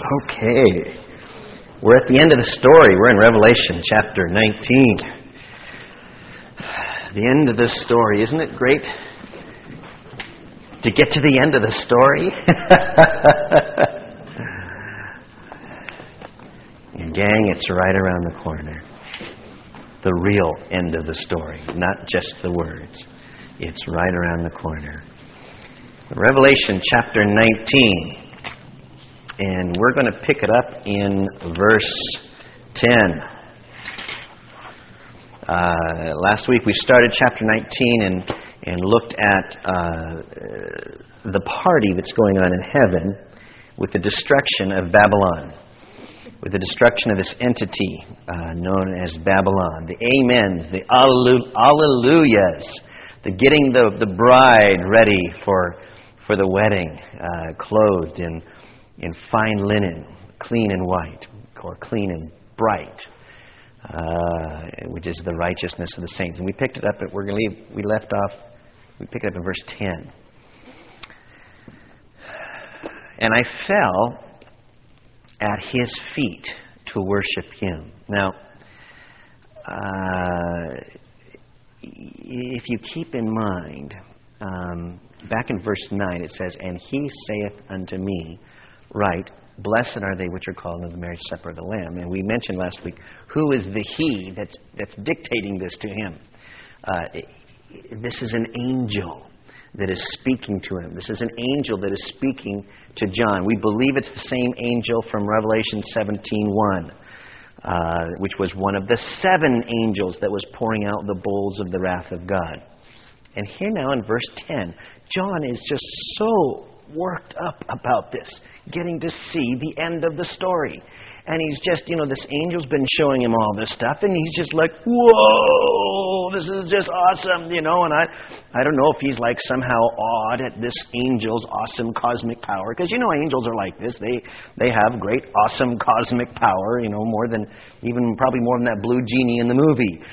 Okay. We're at the end of the story. We're in Revelation chapter 19. The end of this story. Isn't it great to get to the end of the story? And gang, it's right around the corner. The real end of the story, not just the words. It's right around the corner. Revelation chapter 19. And we're going to pick it up in verse 10. Last week we started chapter 19 and looked at the party that's going on in heaven with the destruction of Babylon, with the destruction of this entity known as Babylon. The amens, the alleluias, the getting the bride ready for the wedding, clothed in fine linen, clean and white, or clean and bright, which is the righteousness of the saints. And we picked it up at we picked it up in verse 10. And I fell at his feet to worship him. Now, if you keep in mind, back in verse 9 it says, "And he saith unto me, right, blessed are they which are called into the marriage supper of the Lamb." And we mentioned last week, who is the he that's dictating this to him? This is an angel that is speaking to him. This is an angel that is speaking to John. We believe it's the same angel from Revelation 17:1, which was one of the 7 angels that was pouring out the bowls of the wrath of God. And here now in verse 10, John is just so worked up about this, getting to see the end of the story. And he's just, this angel's been showing him all this stuff, and he's just like, whoa, this is just awesome, and I don't know if he's like somehow awed at this angel's awesome cosmic power, because angels are like this. They have great, awesome cosmic power, probably more than that blue genie in the movie.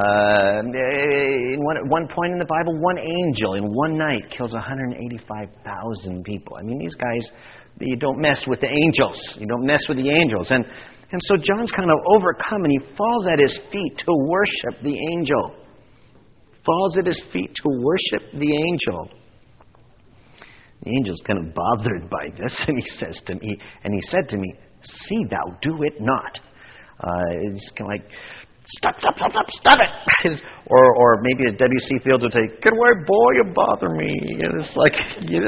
At one point in the Bible, one angel in one night kills 185,000 people. I mean, these guys, you don't mess with the angels. You don't mess with the angels. And so John's kind of overcome, and he falls at his feet to worship the angel. Falls at his feet to worship the angel. The angel's kind of bothered by this, and he said to me, "See thou do it not." It's kind of like, Stop it! Or maybe as W.C. Fields would say, "Get away, boy, you bother me." It's like,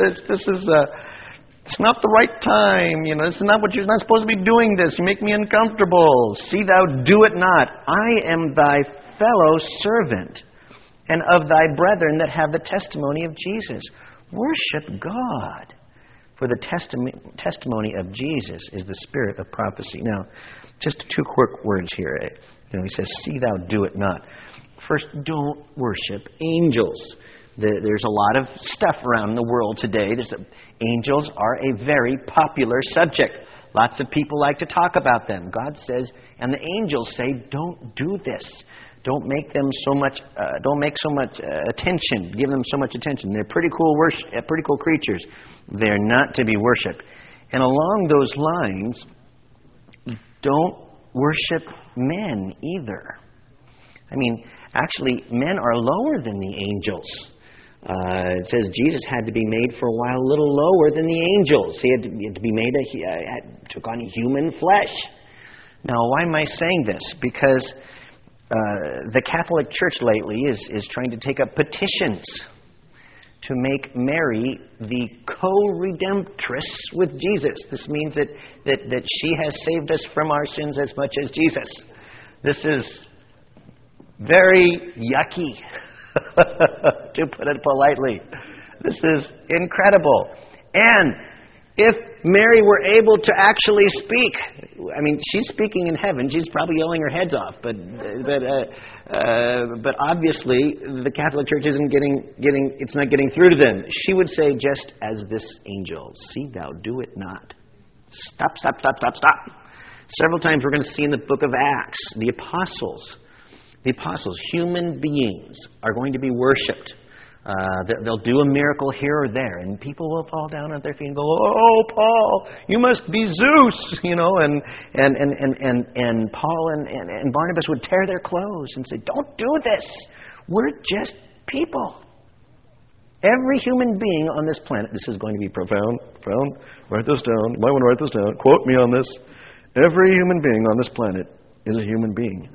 it's not the right time. This is not what you're not supposed to be doing this. You make me uncomfortable. See thou do it not. I am thy fellow servant, and of thy brethren that have the testimony of Jesus. Worship God. For the testimony of Jesus is the spirit of prophecy. Now, just 2 quick words here. He says, "See thou do it not." First, don't worship angels. There's a lot of stuff around the world today. Angels are a very popular subject. Lots of people like to talk about them. God says, and the angels say, don't do this. Don't make them so much. Don't make so much attention. Give them so much attention. They're pretty cool creatures. They're not to be worshipped. And along those lines, don't worship men either. I mean, actually, men are lower than the angels. It says Jesus had to be made for a while a little lower than the angels. He had to be made, took on human flesh. Now, why am I saying this? Because the Catholic Church lately is trying to take up petitions to make Mary the co-redemptress with Jesus. This means that she has saved us from our sins as much as Jesus. This is very yucky, to put it politely. This is incredible. And if Mary were able to actually speak, I mean, she's speaking in heaven. She's probably yelling her heads off, but obviously the Catholic Church isn't it's not getting through to them. She would say, just as this angel, "See thou do it not." Stop. Several times we're going to see in the book of Acts, the apostles, human beings, are going to be worshipped. They'll do a miracle here or there, and people will fall down at their feet and go, "Oh, Paul, you must be Zeus," you know. And Paul and Barnabas would tear their clothes and say, "Don't do this. We're just people." Every human being on this planet, this is going to be profound. Write this down. You might want to write this down. Quote me on this. Every human being on this planet is a human being.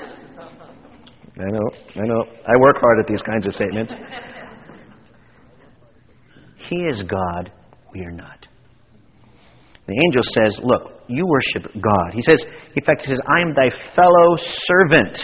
I know. I work hard at these kinds of statements. He is God, we are not. The angel says, look, you worship God. He says, in fact, he says, I am thy fellow servant.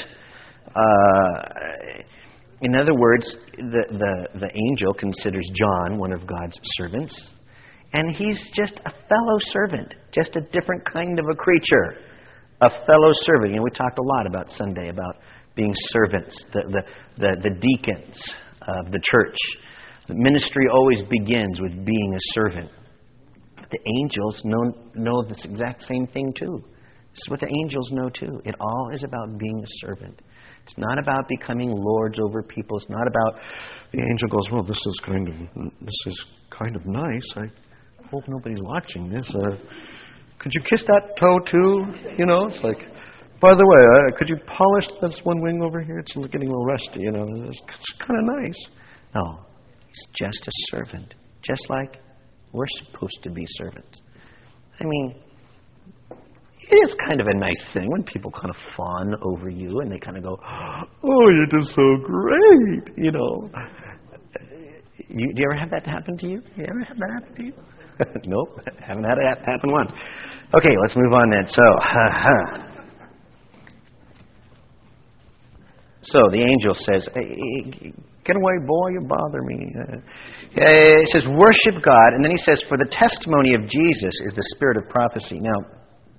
In other words, the angel considers John one of God's servants. And he's just a fellow servant, just a different kind of a creature. A fellow servant. You know, we talked a lot about Sunday about being servants, the deacons of the church. The ministry always begins with being a servant. The angels know this exact same thing too. This is what the angels know too. It all is about being a servant. It's not about becoming lords over people. It's not about the angel goes, well, this is kind of nice. I hope nobody's watching this. Could you kiss that toe too? You know, it's like, by the way, could you polish this one wing over here? It's getting a little rusty. You know, it's kind of nice. No, he's just a servant, just like we're supposed to be servants. I mean, it is kind of a nice thing when people kind of fawn over you and they kind of go, oh, you're just so great, you know. Do you ever have that happen to you? You ever have that happen to you? Nope, haven't had it happen once. Okay, let's move on then. So the angel says, hey, get away, boy, you bother me. It says, worship God. And then he says, for the testimony of Jesus is the spirit of prophecy. Now,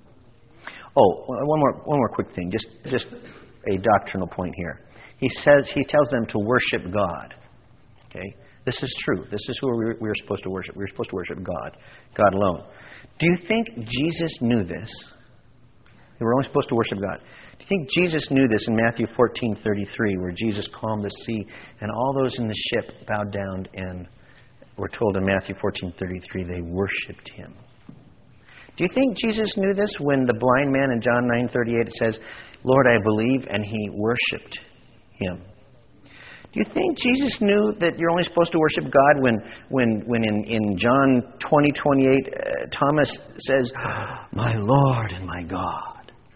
one more quick thing, just a doctrinal point here. He tells them to worship God. Okay? This is true. This is who we're supposed to worship. We're supposed to worship God, God alone. Do you think Jesus knew this? We're only supposed to worship God. Do you think Jesus knew this in Matthew 14:33, where Jesus calmed the sea and all those in the ship bowed down, and we're told in Matthew 14:33 they worshipped him? Do you think Jesus knew this when the blind man in John 9:38 it says, Lord, I believe, and he worshipped him? Do you think Jesus knew that you're only supposed to worship God when in John 20:28 Thomas says, my Lord and my God?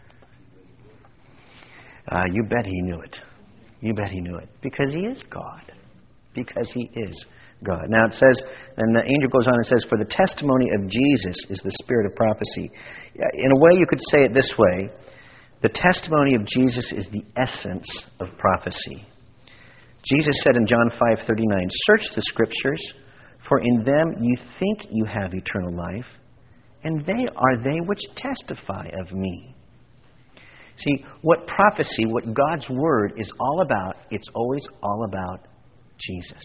You bet he knew it. You bet he knew it. Because he is God. Because he is God. Now it says, and the angel goes on and says, for the testimony of Jesus is the spirit of prophecy. In a way you could say it this way, the testimony of Jesus is the essence of prophecy. Jesus said in John 5:39, search the Scriptures, for in them you think you have eternal life, and they are they which testify of me. See, what prophecy, what God's Word is all about, it's always all about Jesus.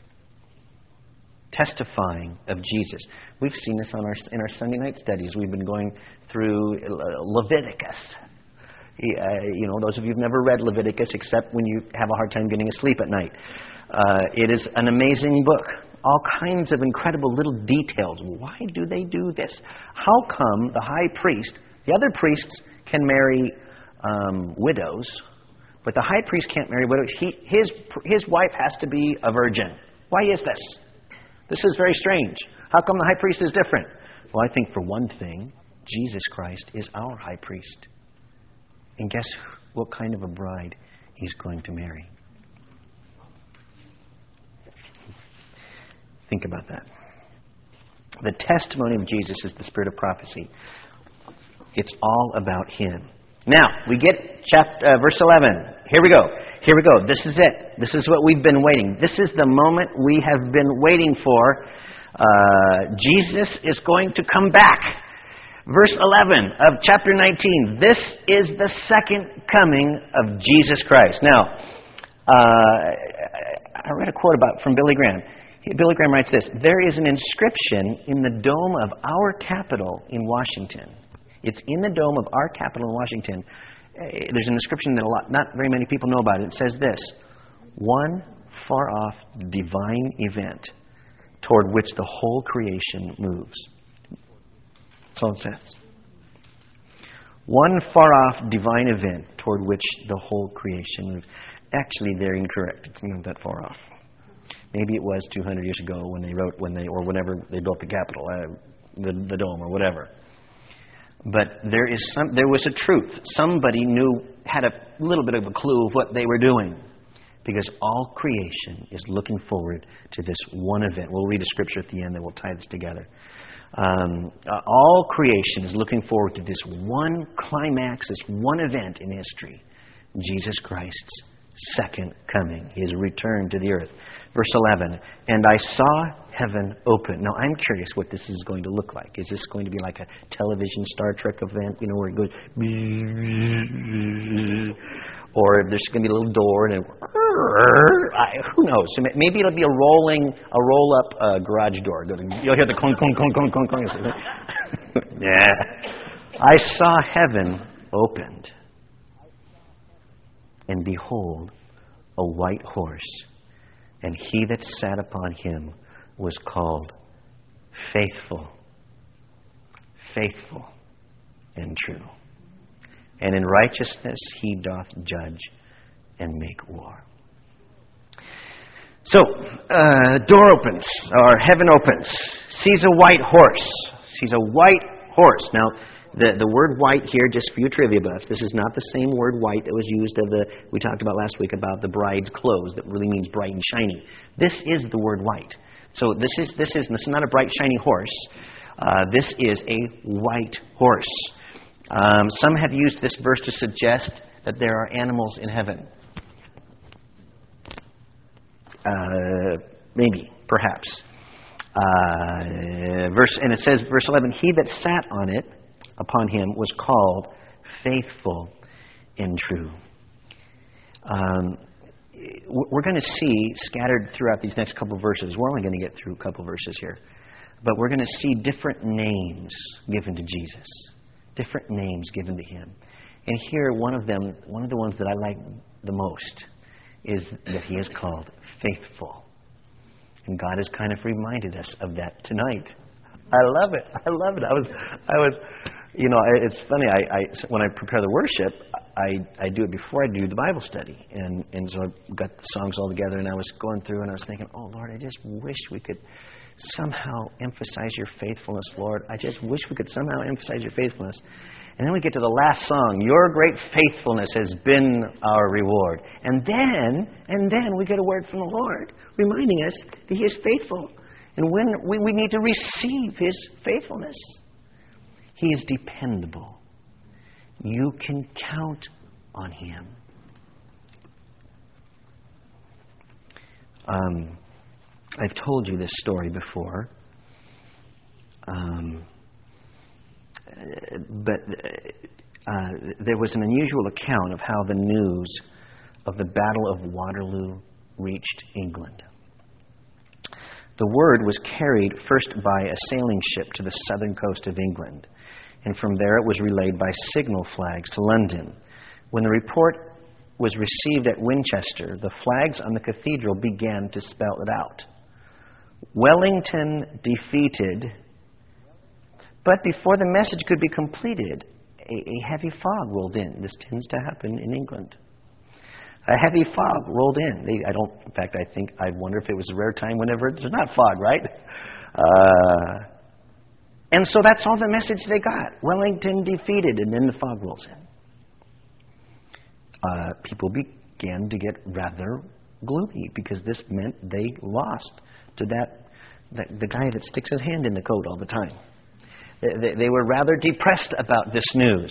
Testifying of Jesus. We've seen this in our Sunday night studies. We've been going through Leviticus. Those of you who've never read Leviticus, except when you have a hard time getting asleep at night. It is an amazing book. All kinds of incredible little details. Why do they do this? How come the high priest, the other priests can marry widows, but the high priest can't marry widows? His wife has to be a virgin. Why is this? This is very strange. How come the high priest is different? Well, I think for one thing, Jesus Christ is our high priest. And guess what kind of a bride he's going to marry? Think about that. The testimony of Jesus is the spirit of prophecy. It's all about him. Now, we get verse 11. Here we go. This is it. This is what we've been waiting. This is the moment we have been waiting for. Jesus is going to come back. Verse 11 of chapter 19. This is the second coming of Jesus Christ. Now, I read a quote from Billy Graham. Billy Graham writes this: there is an inscription in the dome of our Capitol in Washington. It's in the dome of our Capitol in Washington. There's an inscription that not very many people know about it. It says this: one far-off divine event toward which the whole creation moves. That's all it says. One far-off divine event toward which the whole creation moves. Actually, they're incorrect. It's not that far off. Maybe it was 200 years ago or whenever they built the Capitol, the dome or whatever. But there was a truth. Somebody had a little bit of a clue of what they were doing. Because all creation is looking forward to this one event. We'll read a scripture at the end that will tie this together. All creation is looking forward to this one climax, this one event in history. Jesus Christ's second coming, His return to the earth. Verse 11, and I saw heaven open. Now, I'm curious what this is going to look like. Is this going to be like a television Star Trek event, where it goes... Or there's going to be a little door and who knows? Maybe it'll be a roll-up garage door. You'll hear the clunk, clunk, clunk, clunk, clunk, clunk. Yeah. I saw heaven opened, and behold, a white horse, and he that sat upon him was called Faithful, Faithful and True. And in righteousness he doth judge and make war. So, door opens, or heaven opens. Sees a white horse. Sees a white horse. Now, the word white here, just for you trivia buffs, this is not the same word white that was used we talked about last week about the bride's clothes, that really means bright and shiny. This is the word white. So this is not a bright, shiny horse. This is a white horse. Some have used this verse to suggest that there are animals in heaven. Maybe, perhaps. And it says, verse 11, he that sat upon him was called Faithful and True. We're going to see scattered throughout these next couple of verses. We're only going to get through a couple of verses here. But we're going to see different names given to Jesus. Different names given to Him. And here, one of the ones that I like the most is that He is called Faithful. And God has kind of reminded us of that tonight. I love it. I love it. I was, it's funny. When I prepare the worship, I do it before I do the Bible study. And so I got the songs all together, and I was going through, and I was thinking, oh, Lord, I just wish we could somehow emphasize your faithfulness, Lord. I just wish we could somehow emphasize your faithfulness. And then we get to the last song, your great faithfulness has been our reward. And then we get a word from the Lord reminding us that He is faithful. And when we need to receive His faithfulness. He is dependable. You can count on Him. I've told you this story before, but there was an unusual account of how the news of the Battle of Waterloo reached England. The word was carried first by a sailing ship to the southern coast of England, and from there it was relayed by signal flags to London. When the report was received at Winchester, the flags on the cathedral began to spell it out. Wellington defeated, but before the message could be completed, a heavy fog rolled in. This tends to happen in England. A heavy fog rolled in. I wonder if it was a rare time whenever there's not fog, right? And so that's all the message they got. Wellington defeated, and then the fog rolls in. People began to get rather gloomy because this meant they lost to the guy that sticks his hand in the coat all the time. They were rather depressed about this news.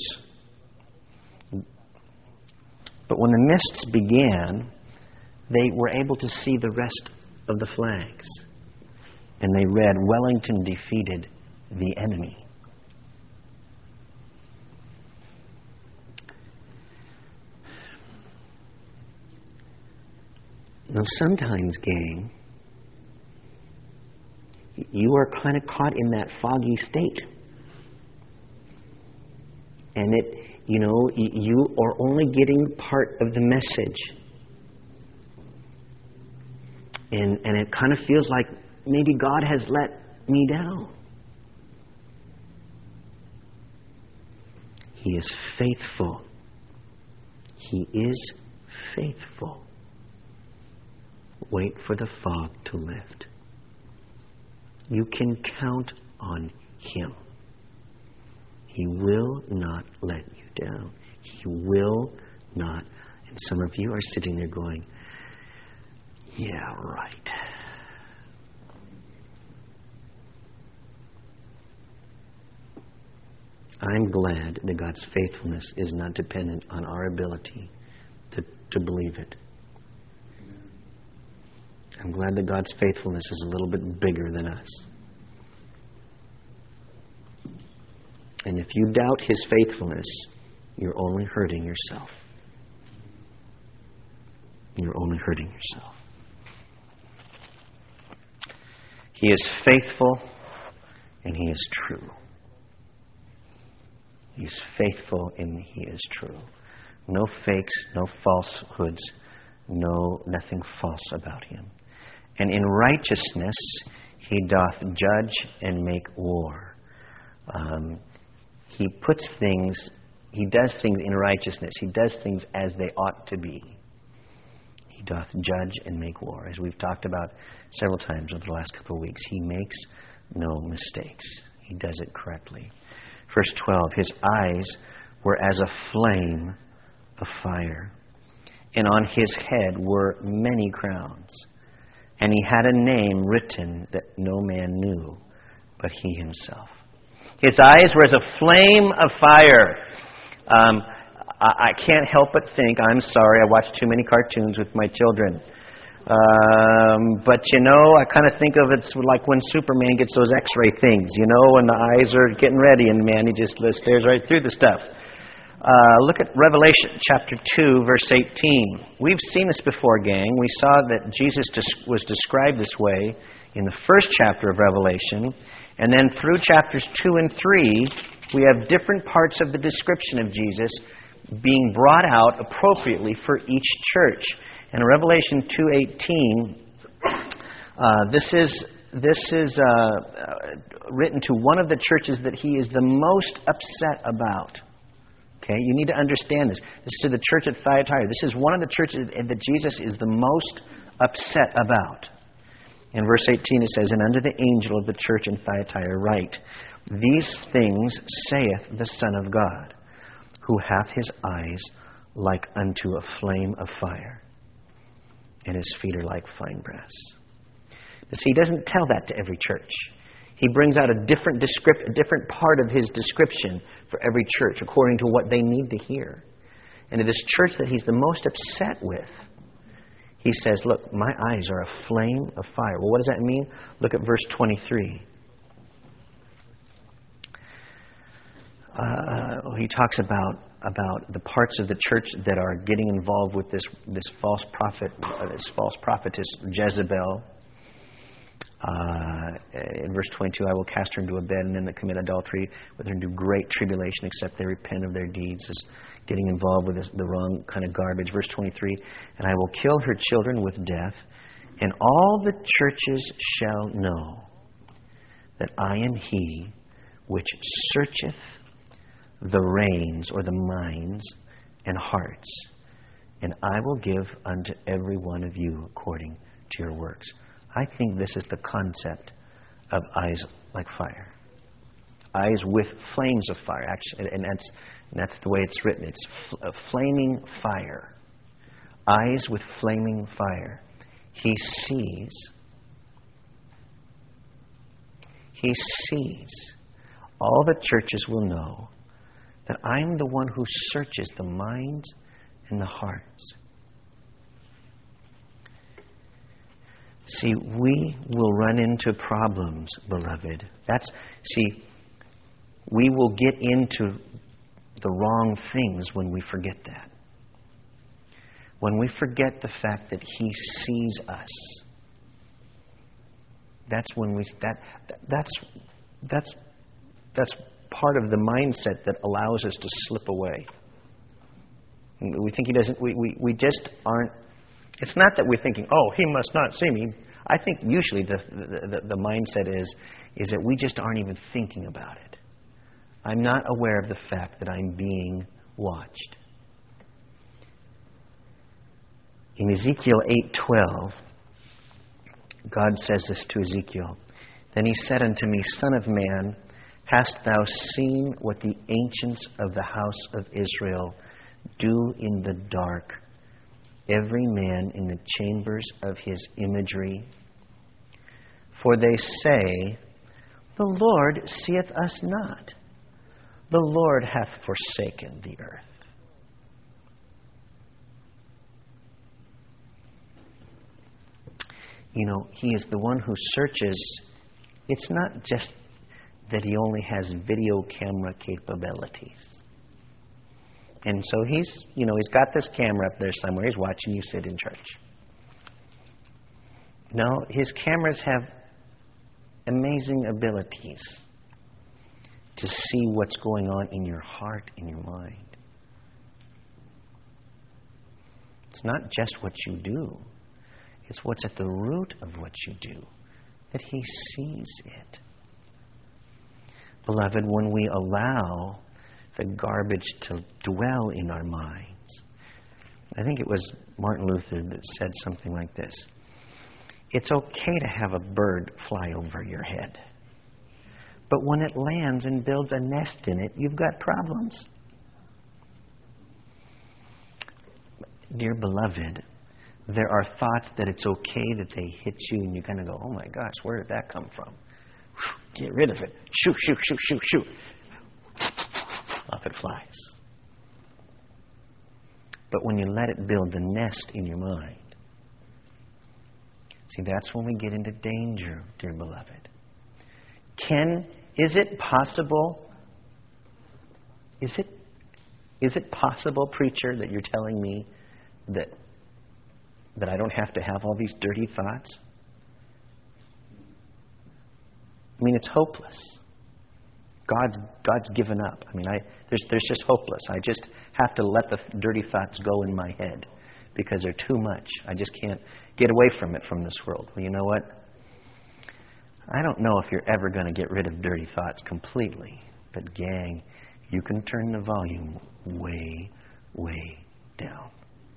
But when the mists began, they were able to see the rest of the flags. And they read, Wellington defeated the enemy. Now sometimes, gang, you are kind of caught in that foggy state. And you are only getting part of the message. and it kind of feels like maybe God has let me down. He is faithful. He is faithful. Wait for the fog to lift. You can count on Him. He will not let you down. He will not. And some of you are sitting there going, yeah, right. I'm glad that God's faithfulness is not dependent on our ability to believe it. I'm glad that God's faithfulness is a little bit bigger than us. And if you doubt His faithfulness, you're only hurting yourself. You're only hurting yourself. He is faithful and He is true. He's faithful and He is true. No fakes, no falsehoods, nothing false about Him. And in righteousness He doth judge and make war. He puts things, He does things in righteousness. He does things as they ought to be. He doth judge and make war. As we've talked about several times over the last couple of weeks, He makes no mistakes. He does it correctly. Verse 12, His eyes were as a flame of fire, and on His head were many crowns. And He had a name written that no man knew but He Himself. His eyes were as a flame of fire. I can't help but think, I'm sorry, I watch too many cartoons with my children. But I kind of think of it like when Superman gets those X-ray things, when the eyes are getting ready and man, he just stares right through the stuff. Look at Revelation chapter 2, verse 18. We've seen this before, gang. We saw that Jesus was described this way in the first chapter of Revelation. And then through chapters 2 and 3, we have different parts of the description of Jesus being brought out appropriately for each church. And in Revelation 2:18, this is written to one of the churches that He is the most upset about. Okay, you need to understand this. This is to the church at Thyatira. This is one of the churches that Jesus is the most upset about. In verse 18 it says, And unto the angel of the church in Thyatira write, These things saith the Son of God, who hath His eyes like unto a flame of fire, and His feet are like fine brass. But see, He doesn't tell that to every church. He brings out a different part of His description for every church according to what they need to hear. And to this church that He's the most upset with, He says, look, my eyes are a flame of fire. Well, what does that mean? Look at verse 23. He talks about the parts of the church that are getting involved with this false prophet, this false prophetess Jezebel. In verse 22, I will cast her into a bed, and them that commit adultery with her into great tribulation, except they repent of their deeds. Is getting involved with the wrong kind of garbage. Verse 23, and I will kill her children with death, and all the churches shall know that I am He which searcheth the reins, or the minds and hearts, and I will give unto every one of you according to your works. I think this is the concept of eyes like fire. Eyes with flames of fire. Actually, and that's the way it's written. It's flaming fire. Eyes with flaming fire. He sees. He sees. All the churches will know that I'm the one who searches the minds and the hearts. See, we will run into problems, beloved. We will get into the wrong things when we forget that. When we forget the fact that He sees us. That's when that's part of the mindset that allows us to slip away. We think He doesn't. We just aren't It's not that we're thinking, oh, he must not see me. I think usually the mindset is that we just aren't even thinking about it. I'm not aware of the fact that I'm being watched. In Ezekiel 8:12, God says this to Ezekiel. Then he said unto me, Son of man, hast thou seen what the ancients of the house of Israel do in the dark, every man in the chambers of his imagery? For they say, The Lord seeth us not. The Lord hath forsaken the earth. You know, He is the one who searches. It's not just that He only has video camera capabilities. And so He's got this camera up there somewhere. He's watching you sit in church. No, His cameras have amazing abilities to see what's going on in your heart, in your mind. It's not just what you do. It's what's at the root of what you do, that He sees it. Beloved, when we allow the garbage to dwell in our minds, I think it was Martin Luther that said something like this. It's okay to have a bird fly over your head. But when it lands and builds a nest in it, you've got problems. Dear beloved, there are thoughts that it's okay that they hit you and you kind of go, oh my gosh, where did that come from? Get rid of it. Shoot, shoot, shoot, shoot, shoot. Off it flies. But when you let it build the nest in your mind, see, that's when we get into danger, dear beloved. Is it possible? Is it possible, preacher, that you're telling me that I don't have to have all these dirty thoughts? I mean, it's hopeless. God's given up. I mean, there's just hopeless. I just have to let the dirty thoughts go in my head because they're too much. I just can't get away from it from this world. Well, you know what? I don't know if you're ever going to get rid of dirty thoughts completely. But gang, you can turn the volume way, way down.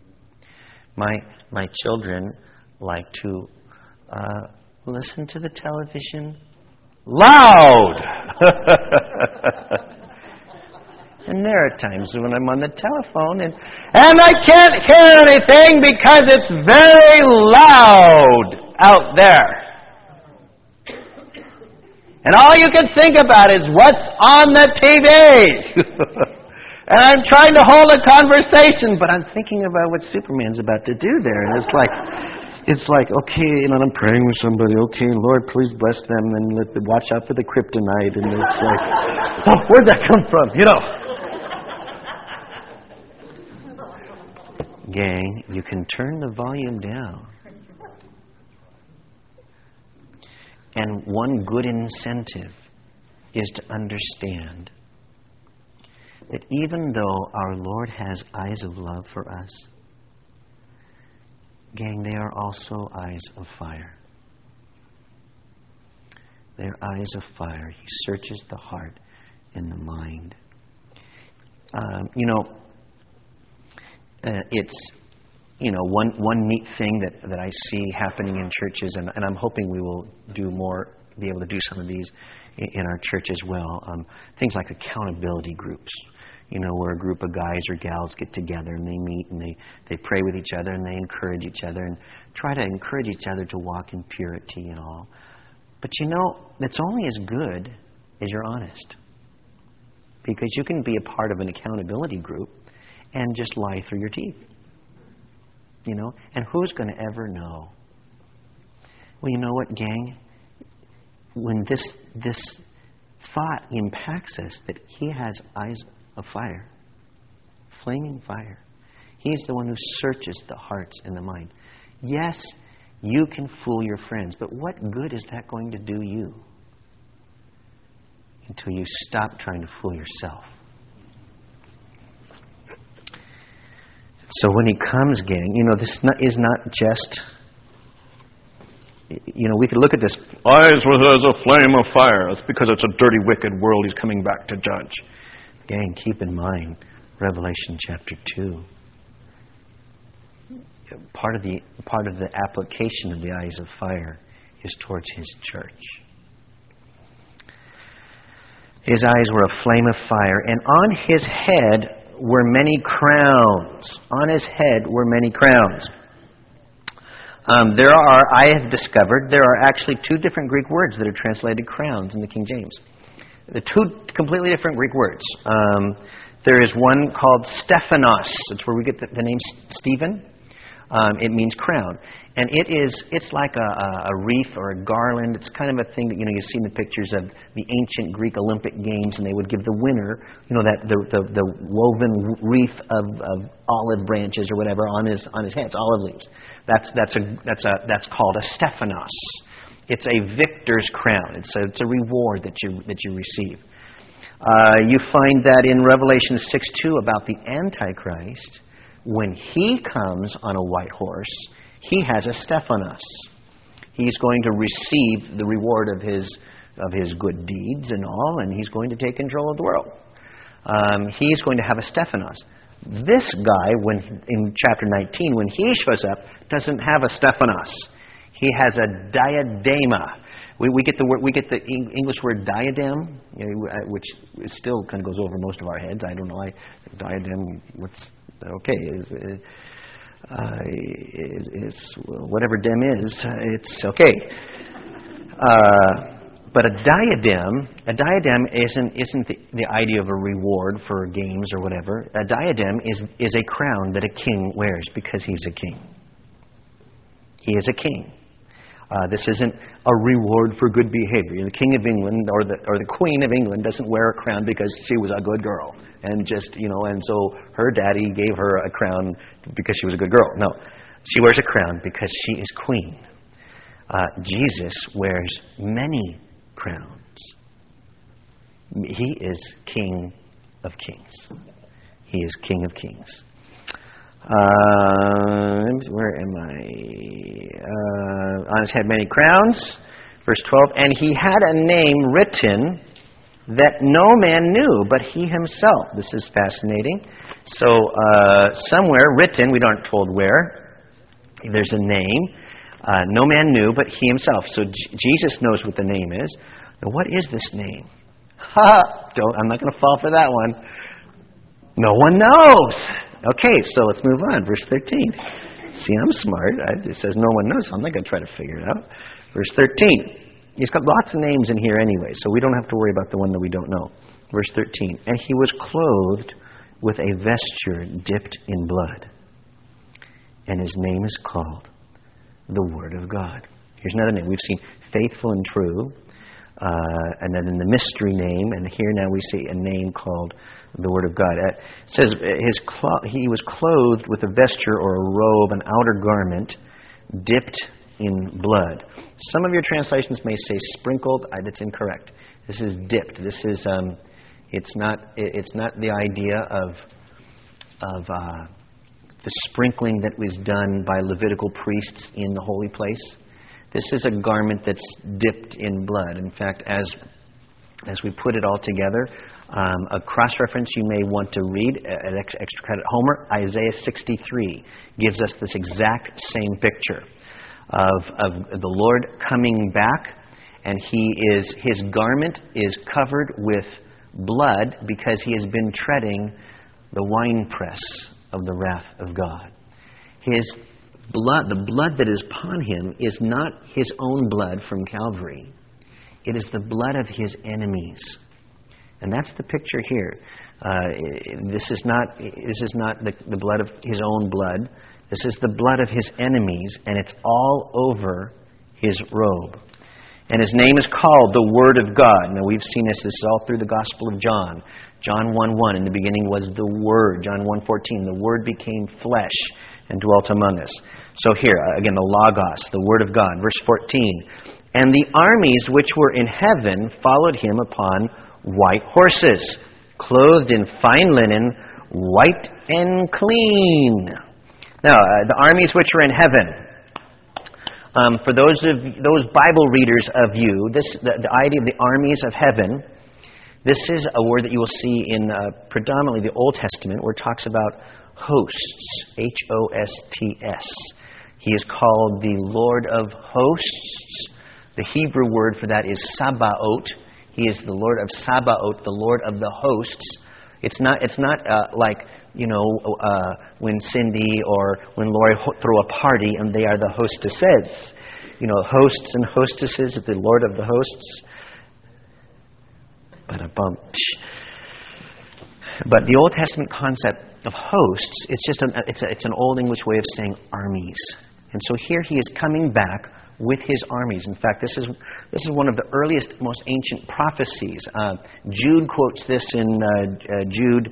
My children like to listen to the television loud. And there are times when I'm on the telephone and I can't hear anything because it's very loud out there. And all you can think about is what's on the TV. And I'm trying to hold a conversation, but I'm thinking about what Superman's about to do there. And it's like, okay, I'm praying with somebody. Okay, Lord, please bless them and watch out for the kryptonite. And it's like, oh, where'd that come from? Gang, you can turn the volume down. And one good incentive is to understand that even though our Lord has eyes of love for us, gang, they are also eyes of fire. They are eyes of fire. He searches the heart and the mind. It's one neat thing that I see happening in churches, and I'm hoping we will be able to do some of these in our church as well. Things like accountability groups, where a group of guys or gals get together and they meet and they pray with each other and they encourage each other and try to encourage each other to walk in purity and all. But it's only as good as you're honest. Because you can be a part of an accountability group and just lie through your teeth. And who's going to ever know? Well, you know what, gang? When this thought impacts us that He has eyes of fire, flaming fire. He's the one who searches the hearts and the mind. Yes, you can fool your friends, but what good is that going to do you? Until you stop trying to fool yourself. So when He comes, gang, this is not just... we could look at this, eyes were as a flame of fire. That's because it's a dirty, wicked world He's coming back to judge. Gang, keep in mind, Revelation chapter 2. Part of the application of the eyes of fire is towards His church. His eyes were a flame of fire, and on His head were many crowns. On His head were many crowns. I have discovered, there are actually two different Greek words that are translated crowns in the King James. The two completely different Greek words. There is one called Stephanos. That's where we get the name Stephen. It means crown. And it's like a wreath or a garland. It's kind of a thing that, you see in the pictures of the ancient Greek Olympic Games, and they would give the winner, that the woven wreath of olive branches or whatever on his head, olive leaves. That's called a Stephanos. It's a victor's crown. It's a reward that you receive. You find that in Revelation 6:2 about the Antichrist. When he comes on a white horse, he has a Stephanos. He's going to receive the reward of his good deeds and all, and he's going to take control of the world. He's going to have a Stephanos. This guy, in chapter 19, when he shows up, doesn't have a Stephanos. He has a diadema. We get the English word diadem, which still kind of goes over most of our heads. I don't know. Diadem. Is whatever dem is. It's okay. But a diadem isn't the idea of a reward for games or whatever. A diadem is a crown that a king wears because he's a king. He is a king. This isn't a reward for good behavior. The King of England or the Queen of England doesn't wear a crown because she was a good girl and and so her daddy gave her a crown because she was a good girl. No, she wears a crown because she is queen. Jesus wears many crowns. He is King of Kings. He is King of Kings. Where am I? On his head many crowns. Verse 12. And he had a name written that no man knew but he himself. This is fascinating. So somewhere written, we aren't told where, there's a name. No man knew but he himself. So Jesus knows what the name is. Now, what is this name? I'm not going to fall for that one. No one knows. Okay, so let's move on. Verse 13. See, I'm smart. It says no one knows, so I'm not going to try to figure it out. Verse 13. He's got lots of names in here anyway, so we don't have to worry about the one that we don't know. Verse 13. And he was clothed with a vesture dipped in blood. And his name is called the Word of God. Here's another name. We've seen faithful and true. And then in the mystery name, and here now we see a name called the Word of God. It says he was clothed with a vesture or a robe, an outer garment, dipped in blood. Some of your translations may say sprinkled. That's incorrect. This is dipped. This is it's not the idea of the sprinkling that was done by Levitical priests in the holy place. This is a garment that's dipped in blood. In fact, as we put it all together, a cross-reference you may want to read at extra credit Homer, Isaiah 63 gives us this exact same picture of the Lord coming back, and his garment is covered with blood because he has been treading the winepress of the wrath of God. His blood, the blood that is upon him, is not his own blood from Calvary. It is the blood of his enemies. And that's the picture here. This is not the blood of his own blood. This is the blood of his enemies, and it's all over his robe. And his name is called the Word of God. Now we've seen this. This is all through the Gospel of John. John 1:1, in the beginning was the Word. John 1:14, the Word became flesh and dwelt among us. So here, again, the Logos, the Word of God. Verse 14. And the armies which were in heaven followed him upon white horses, clothed in fine linen, white and clean. Now, the armies which are in heaven. For those Bible readers of you, the idea of the armies of heaven, this is a word that you will see in predominantly the Old Testament, where it talks about hosts, H-O-S-T-S. He is called the Lord of hosts. The Hebrew word for that is Sabaoth. He is the Lord of Sabaoth, the Lord of the hosts. It's not like, when Cindy or when Lori throw a party and they are the hostesses. Hosts and hostesses, the Lord of the hosts. But the Old Testament concept of hosts, it's an Old English way of saying armies. And so here he is coming back with his armies. In fact, this is one of the earliest, most ancient prophecies. Jude quotes this in Jude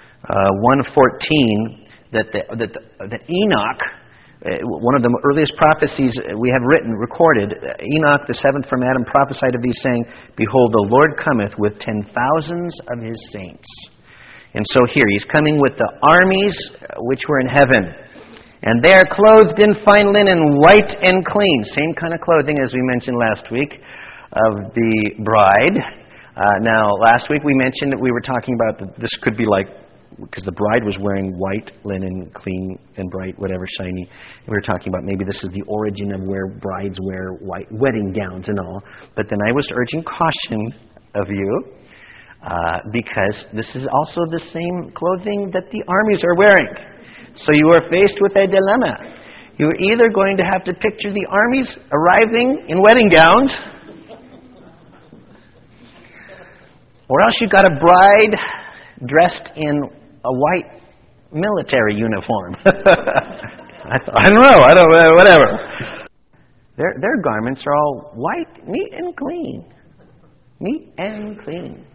1:14 that Enoch, one of the earliest prophecies we have recorded, Enoch, the seventh from Adam, prophesied of these, saying, "Behold, the Lord cometh with 10,000s of his saints." And so here, he's coming with the armies which were in heaven. And they are clothed in fine linen, white and clean. Same kind of clothing as we mentioned last week of the bride. Now, last week we mentioned that we were talking about that this could be like, because the bride was wearing white linen, clean and bright, whatever, shiny. We were talking about maybe this is the origin of where brides wear white wedding gowns and all. But then I was urging caution of you, because this is also the same clothing that the armies are wearing. So you are faced with a dilemma. You're either going to have to picture the armies arriving in wedding gowns, or else you've got a bride dressed in a white military uniform. I don't know, whatever. Their garments are all white, neat and clean. Neat and clean.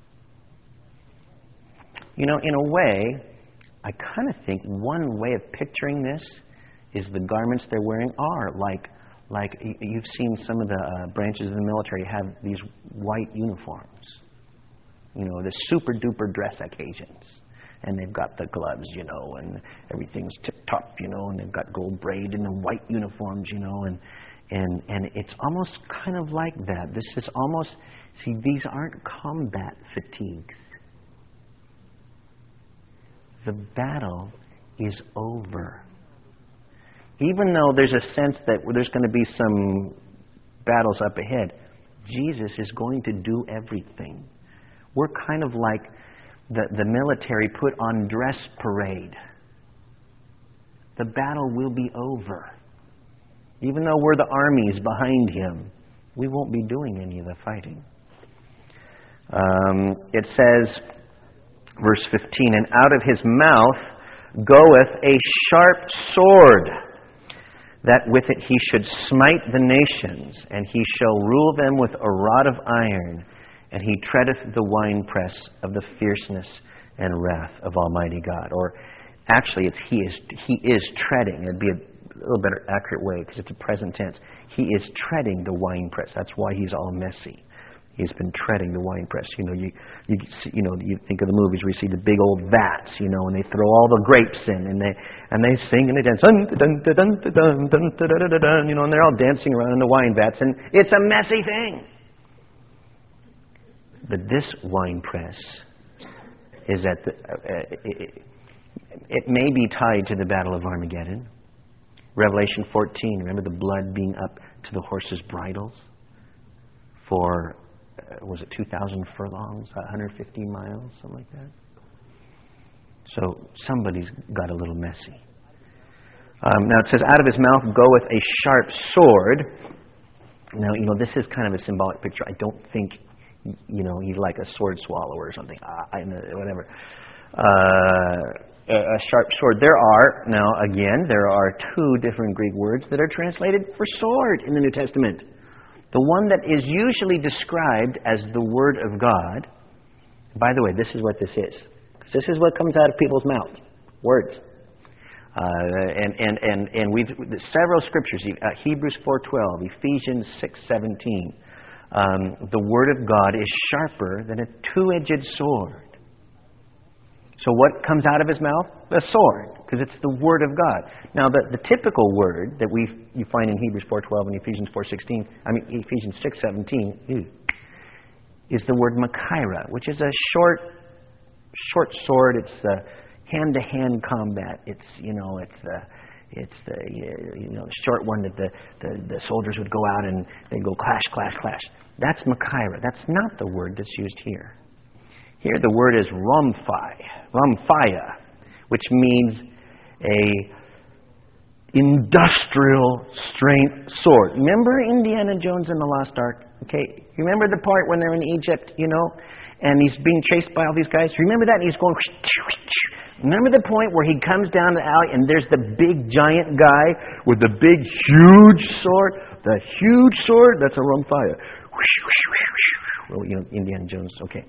In a way, I kind of think one way of picturing this is the garments they're wearing are like you've seen some of the branches of the military have these white uniforms. The super duper dress occasions. And they've got the gloves, and everything's tip-top, and they've got gold braid and the white uniforms, and it's almost kind of like that. This is almost, these aren't combat fatigues. The battle is over. Even though there's a sense that there's going to be some battles up ahead, Jesus is going to do everything. We're kind of like the military put on dress parade. The battle will be over. Even though we're the armies behind him, we won't be doing any of the fighting. It says, verse 15, "And out of his mouth goeth a sharp sword, that with it he should smite the nations, and he shall rule them with a rod of iron, and he treadeth the winepress of the fierceness and wrath of Almighty God." Or actually, it's he is treading. It'd be a little better accurate way, because it's a present tense. He is treading the winepress. That's why he's all messy. He's been treading the winepress. You think of the movies where you see the big old vats, and they throw all the grapes in, and they sing and they dance, dun, dun, dun, dun, dun, dun, dun, dun, dun, dun, and they're all dancing around in the wine vats, and it's a messy thing. But this winepress is at it may be tied to the Battle of Armageddon. Revelation 14, remember the blood being up to the horses' bridles for, was it 2,000 furlongs, 150 miles, something like that? So somebody's got a little messy. Now it says, out of his mouth goeth a sharp sword. Now, this is kind of a symbolic picture. I don't think, he's like a sword swallower or something. Whatever. A sharp sword. There are two different Greek words that are translated for sword in the New Testament. The one that is usually described as the Word of God. By the way, this is what this is. This is what comes out of people's mouths. Words. And we've several scriptures, Hebrews 4:12, Ephesians 6:17. The Word of God is sharper than a two-edged sword. So what comes out of his mouth? The sword, because it's the word of God. Now, the typical word that you find in Hebrews 4:12 and Ephesians 6:17, is the word Machaira, which is a short sword. It's hand-to-hand combat. It's the short one that the soldiers would go out and they'd go clash, clash, clash. That's Machaira. That's not the word that's used here. Here the word is Ramphia, which means a industrial strength sword. Remember Indiana Jones and the Lost Ark? Okay, remember the part when they're in Egypt, and he's being chased by all these guys? Remember that? And he's going... Remember the point where he comes down the alley and there's the big giant guy with the big huge sword? The huge sword? That's a Ramphia. Well, Indiana Jones, okay.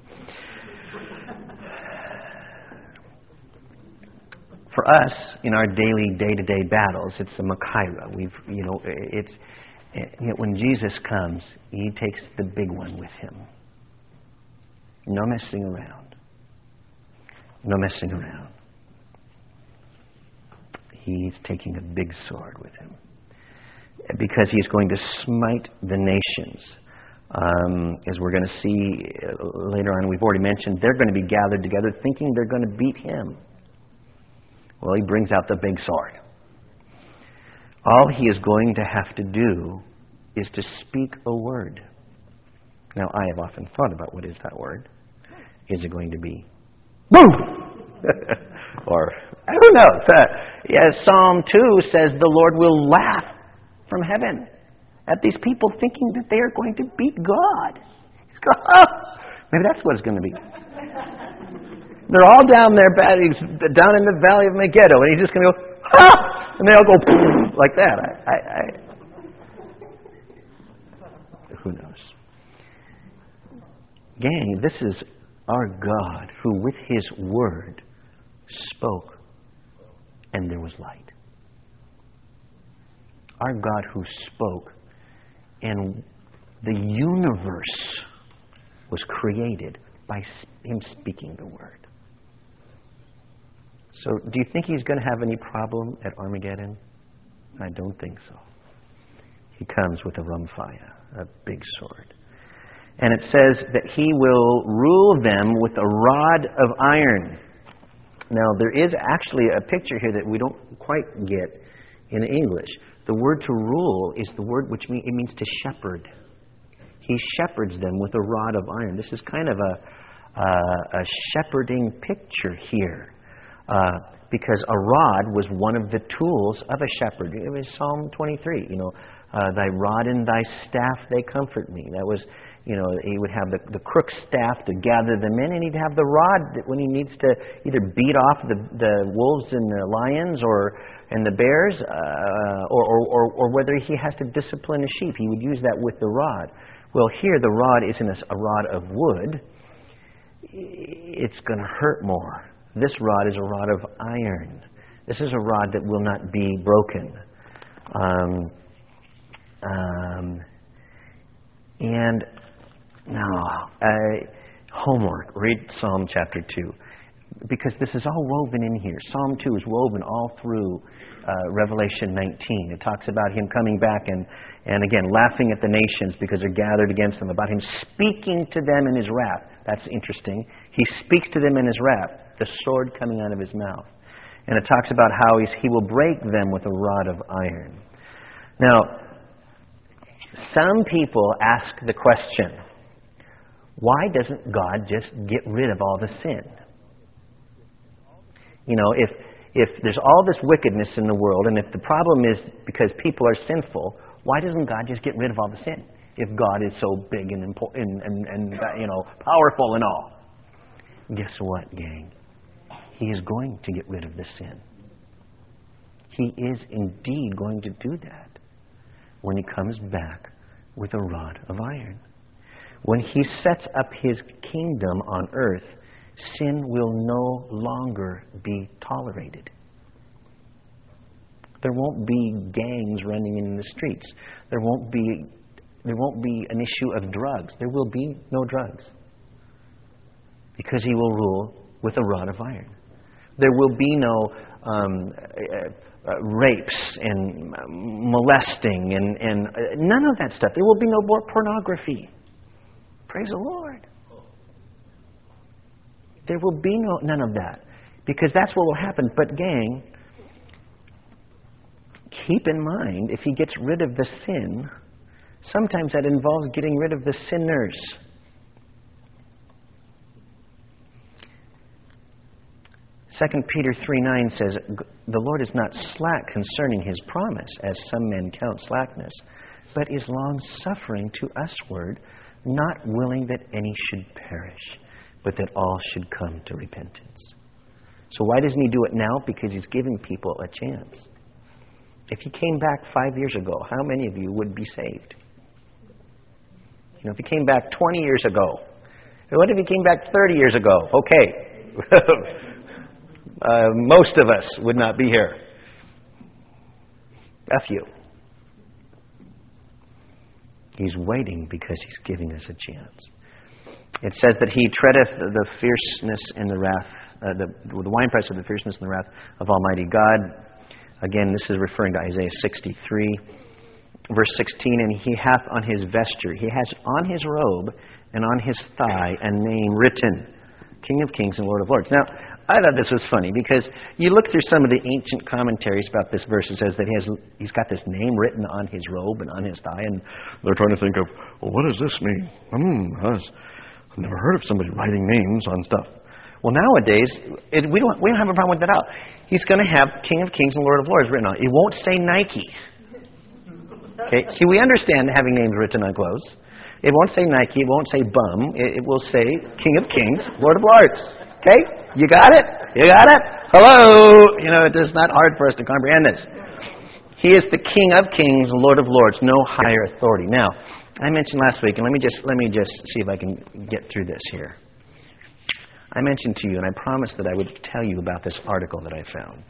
For us, in our daily, day-to-day battles, it's the Machaira. When Jesus comes, he takes the big one with him. No messing around. No messing around. He's taking a big sword with him. Because he's going to smite the nations. As we're going to see later on, we've already mentioned, they're going to be gathered together thinking they're going to beat him. Well, he brings out the big sword. All he is going to have to do is to speak a word. Now, I have often thought about what is that word. Is it going to be boom? Or, who knows? Psalm 2 says the Lord will laugh from heaven at these people thinking that they are going to beat God. Maybe that's what it's going to be. They're all down there, down in the valley of Megiddo, and he's just going to go, ha! And they all go like that. Who knows? Gang, this is our God who with his word spoke and there was light. Our God who spoke and the universe was created by him speaking the word. So, do you think he's going to have any problem at Armageddon? I don't think so. He comes with a Ramphia, a big sword. And it says that he will rule them with a rod of iron. Now, there is actually a picture here that we don't quite get in English. The word to rule is the word which means to shepherd. He shepherds them with a rod of iron. This is kind of a shepherding picture here. Because a rod was one of the tools of a shepherd. It was Psalm 23, thy rod and thy staff, they comfort me. That was, he would have the crooked staff to gather them in, and he'd have the rod that when he needs to either beat off the wolves and the lions and the bears, or whether he has to discipline a sheep. He would use that with the rod. Well, here the rod isn't a rod of wood. It's going to hurt more. This rod is a rod of iron. This is a rod that will not be broken. And now, homework. Read Psalm chapter 2. Because this is all woven in here. Psalm 2 is woven all through Revelation 19. It talks about him coming back and again, laughing at the nations because they're gathered against him. About him speaking to them in his wrath. That's interesting. He speaks to them in his wrath. The sword coming out of his mouth. And it talks about how he will break them with a rod of iron. Now, some people ask the question, why doesn't God just get rid of all the sin? If there's all this wickedness in the world, and if the problem is because people are sinful, why doesn't God just get rid of all the sin? If God is so big and important and powerful and all. Guess what, gang? He is going to get rid of the sin. He is indeed going to do that when he comes back with a rod of iron. When he sets up his kingdom on earth, sin will no longer be tolerated. There won't be gangs running in the streets. There won't be an issue of drugs. There will be no drugs. Because he will rule with a rod of iron. There will be no rapes and molesting and none of that stuff. There will be no more pornography. Praise the Lord. There will be none of that, because that's what will happen. But gang, keep in mind, if he gets rid of the sin, sometimes that involves getting rid of the sinners. 2 Peter 3:9 says, the Lord is not slack concerning his promise, as some men count slackness, but is long-suffering to usward, not willing that any should perish, but that all should come to repentance. So why doesn't he do it now? Because he's giving people a chance. If he came back 5 years ago, how many of you would be saved? You know, if he came back 20 years ago, what if he came back 30 years ago? Okay. Most of us would not be here. F you. He's waiting because he's giving us a chance. It says that he treadeth the fierceness and the wrath, the winepress of the fierceness and the wrath of Almighty God. Again, this is referring to Isaiah 63, verse 16. And he hath on his vesture, he has on his robe and on his thigh a name written, King of Kings and Lord of Lords. Now, I thought this was funny because you look through some of the ancient commentaries about this verse. It says that he's got this name written on his robe and on his thigh, and they're trying to think of, well, what does this mean? I've never heard of somebody writing names on stuff. Well, nowadays we don't have a problem with that out. He's going to have King of Kings and Lord of Lords written on it. It won't say Nike. Okay, see, we understand having names written on clothes. It won't say Nike. It won't say bum. It will say King of Kings, Lord of Lords. Okay? You got it? You got it? Hello? You know, it is not hard for us to comprehend this. He is the King of Kings and Lord of Lords, no higher authority. Now, I mentioned last week, and let me just see if I can get through this here. I mentioned to you, and I promised that I would tell you about this article that I found.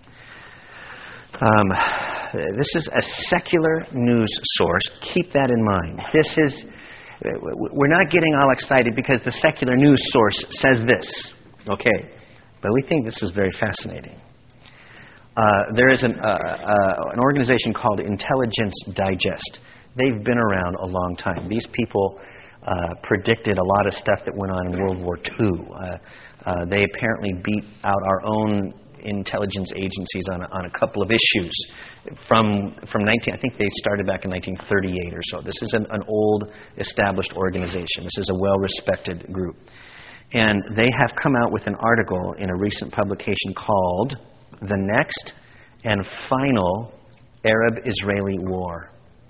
This is a secular news source. Keep that in mind. We're not getting all excited because the secular news source says this. Okay, but we think this is very fascinating. There is an organization called Intelligence Digest. They've been around a long time. These people predicted a lot of stuff that went on in World War II. They apparently beat out our own intelligence agencies on a couple of issues from I think they started back in 1938 or so. This is an old established organization. This is a well-respected group. And they have come out with an article in a recent publication called The Next and Final Arab-Israeli War.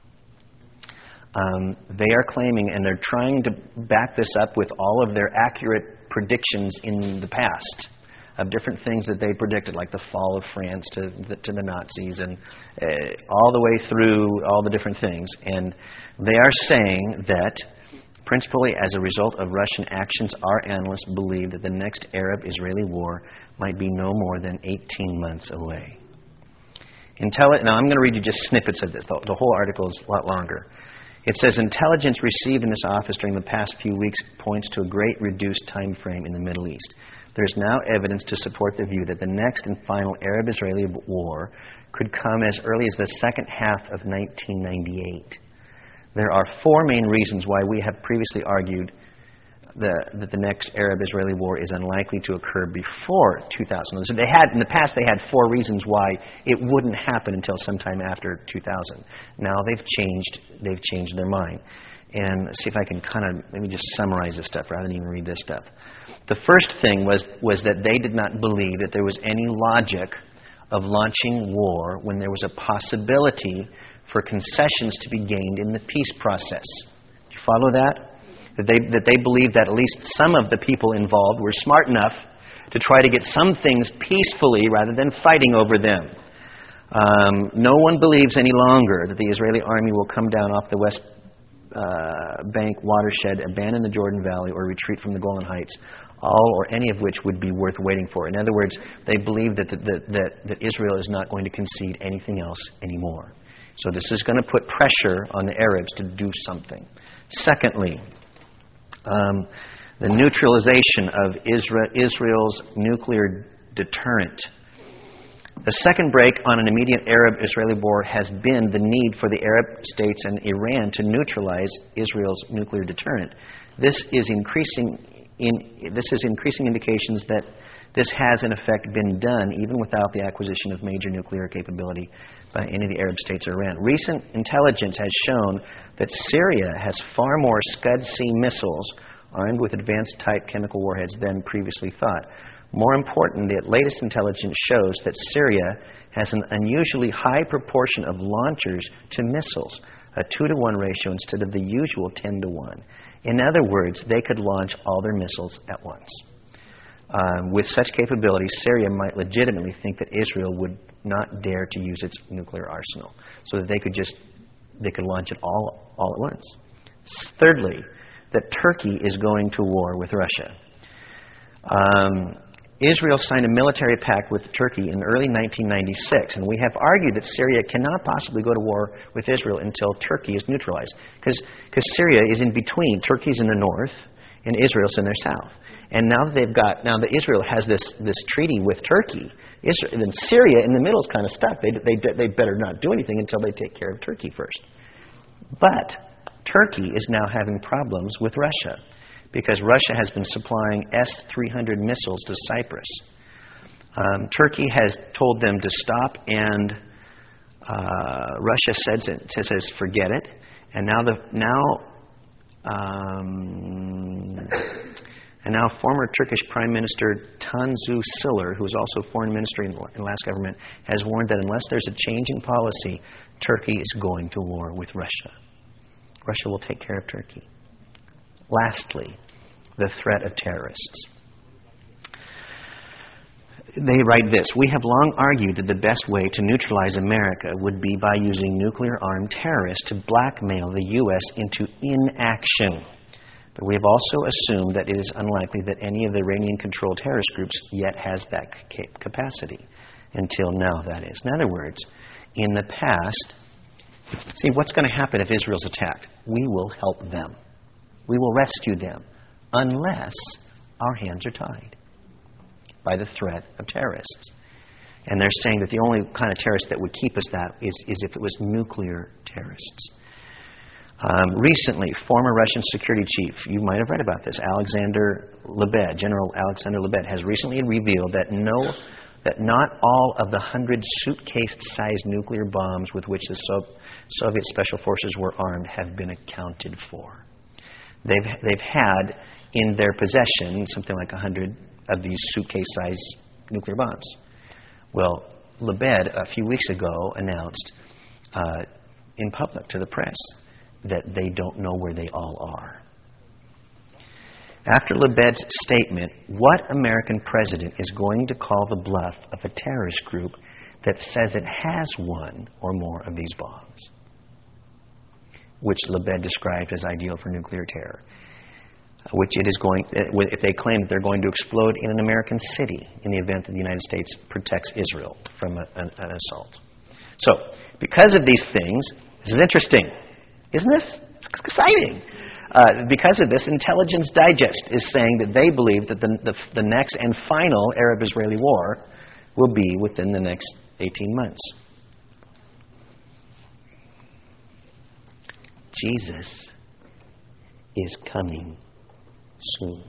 They are claiming, and they're trying to back this up with all of their accurate predictions in the past of different things that they predicted, like the fall of France to the Nazis and all the way through all the different things. And they are saying that principally as a result of Russian actions, our analysts believe that the next Arab-Israeli war might be no more than 18 months away. Now, I'm going to read you just snippets of this. The whole article is a lot longer. It says, intelligence received in this office during the past few weeks points to a great reduced time frame in the Middle East. There is now evidence to support the view that the next and final Arab-Israeli war could come as early as the second half of 1998. There are four main reasons why we have previously argued that the next Arab-Israeli war is unlikely to occur before 2000. So in the past they had four reasons why it wouldn't happen until sometime after 2000. Now they've changed their mind. And see if I can let me just summarize this stuff rather than even read this stuff. The first thing was that they did not believe that there was any logic of launching war when there was a possibility for concessions to be gained in the peace process. Do you follow that? That they believed that at least some of the people involved were smart enough to try to get some things peacefully rather than fighting over them. No one believes any longer that the Israeli army will come down off the West Bank watershed, abandon the Jordan Valley, or retreat from the Golan Heights, all or any of which would be worth waiting for. In other words, they believe that Israel is not going to concede anything else anymore. So this is going to put pressure on the Arabs to do something. Secondly, the neutralization of Israel's nuclear deterrent. The second break on an immediate Arab-Israeli war has been the need for the Arab states and Iran to neutralize Israel's nuclear deterrent. This is increasing indications that this has, in effect, been done even without the acquisition of major nuclear capability by any of the Arab states or Iran. Recent intelligence has shown that Syria has far more Scud-C missiles armed with advanced type chemical warheads than previously thought. More important, the latest intelligence shows that Syria has an unusually high proportion of launchers to missiles, a 2-to-1 ratio instead of the usual 10-to-1. In other words, they could launch all their missiles at once. With such capabilities, Syria might legitimately think that Israel would not dare to use its nuclear arsenal, so that they could launch it all at once. Thirdly, that Turkey is going to war with Russia. Israel signed a military pact with Turkey in early 1996, and we have argued that Syria cannot possibly go to war with Israel until Turkey is neutralized, because Syria is in between. Turkey's in the north, and Israel's in their south. And now that Israel has this treaty with Turkey, then Syria in the middle is kind of stuck. They better not do anything until they take care of Turkey first. But Turkey is now having problems with Russia, because Russia has been supplying S-300 missiles to Cyprus. Turkey has told them to stop, and Russia says forget it. And now former Turkish Prime Minister Tansu Çiller, who was also foreign minister in the last government, has warned that unless there's a change in policy, Turkey is going to war with Russia. Russia will take care of Turkey. Lastly, the threat of terrorists. They write this: "We have long argued that the best way to neutralize America would be by using nuclear-armed terrorists to blackmail the U.S. into inaction. But we have also assumed that it is unlikely that any of the Iranian-controlled terrorist groups yet has that capacity. Until now, that is." In other words, in the past, see, what's going to happen if Israel's attacked? We will help them. We will rescue them, unless our hands are tied by the threat of terrorists. And they're saying that the only kind of terrorist that would keep us that is if it was nuclear terrorists. Recently, former Russian security chief, you might have read about this, General Alexander Lebed, has recently revealed that not all of the 100 suitcase-sized nuclear bombs with which the Soviet special forces were armed have been accounted for. They've had in their possession something like 100 of these suitcase-sized nuclear bombs. Well, Lebed a few weeks ago announced in public to the press that they don't know where they all are. After Lebed's statement, what American president is going to call the bluff of a terrorist group that says it has one or more of these bombs, which Lebed described as ideal for nuclear terror, which it is going, if they claim that they're going to explode in an American city in the event that the United States protects Israel from an assault. So, because of these things, this is interesting. Isn't this? It's exciting. Because of this, Intelligence Digest is saying that they believe that the next and final Arab-Israeli war will be within the next 18 months. Jesus is coming soon.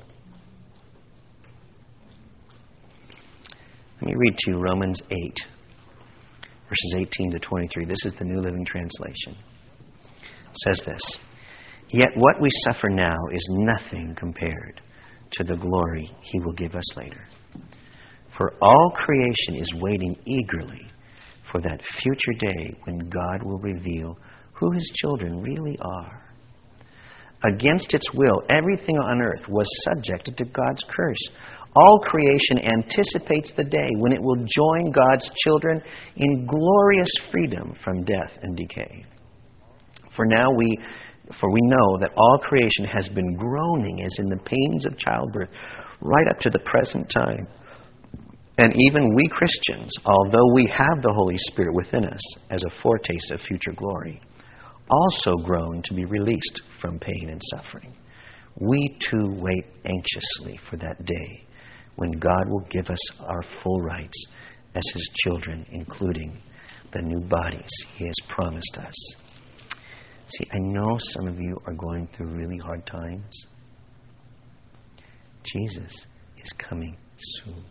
Let me read to you Romans 8, verses 18 to 23. This is the New Living Translation. It says this: "Yet what we suffer now is nothing compared to the glory He will give us later. For all creation is waiting eagerly for that future day when God will reveal who His children really are. Against its will, everything on earth was subjected to God's curse. All creation anticipates the day when it will join God's children in glorious freedom from death and decay. For we know that all creation has been groaning as in the pains of childbirth right up to the present time. And even we Christians, although we have the Holy Spirit within us as a foretaste of future glory, also groan to be released from pain and suffering. We too wait anxiously for that day when God will give us our full rights as His children, including the new bodies He has promised us. See, I know some of you are going through really hard times. Jesus is coming soon.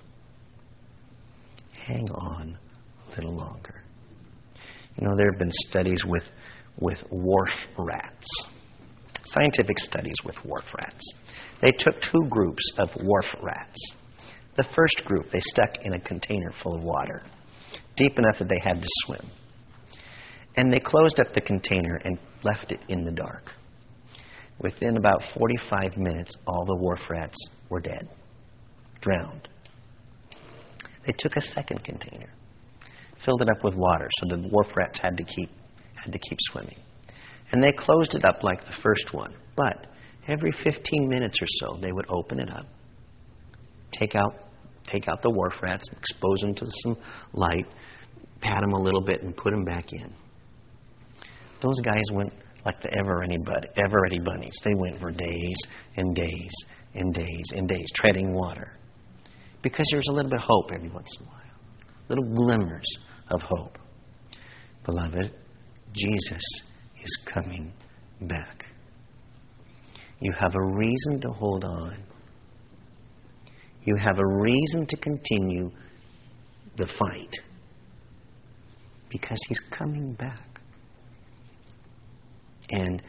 Hang on a little longer. You know, there have been studies with wharf rats. Scientific studies with wharf rats. They took two groups of wharf rats. The first group they stuck in a container full of water, deep enough that they had to swim. And they closed up the container and left it in the dark. Within about 45 minutes, all the wharf rats were dead, drowned. They took a second container, filled it up with water, so the wharf rats had to keep swimming. And they closed it up like the first one. But every 15 minutes or so, they would open it up, take out the wharf rats, expose them to some light, pat them a little bit, and put them back in. Those guys went like the ever-ready bunnies. They went for days and days and days and days, treading water. Because there's a little bit of hope every once in a while. Little glimmers of hope. Beloved, Jesus is coming back. You have a reason to hold on. You have a reason to continue the fight. Because He's coming back. And